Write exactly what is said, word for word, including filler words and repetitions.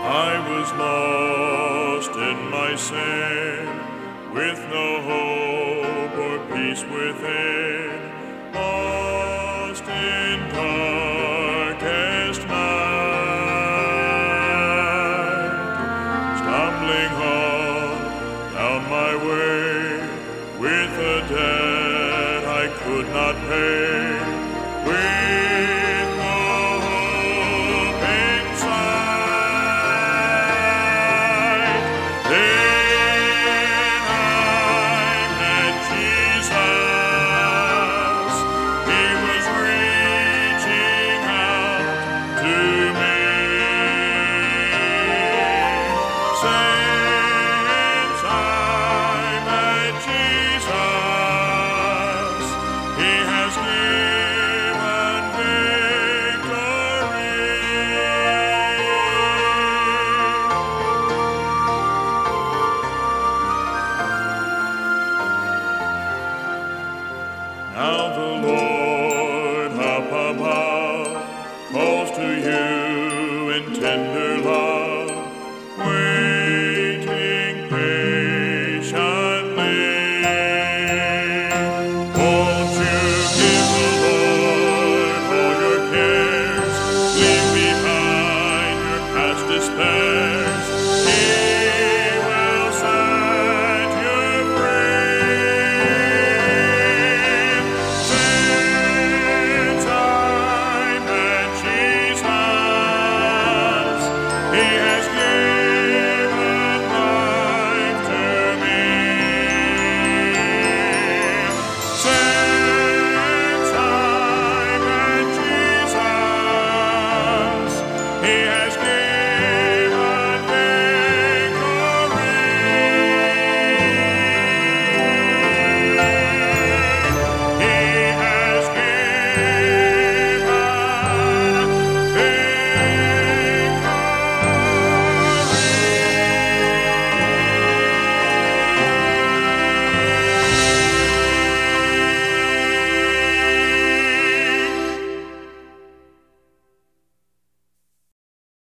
I was lost in my sin, with no hope or peace within, lost in darkest night, stumbling on down my way, with a debt I could not pay. With no hope in sight, then I met Jesus. He was reaching out to me. Since I met Jesus, He has given victory. Now the Lord up above calls to you in tender love, waiting patiently. Won't you give the Lord all your cares? Leave behind your past despairs. He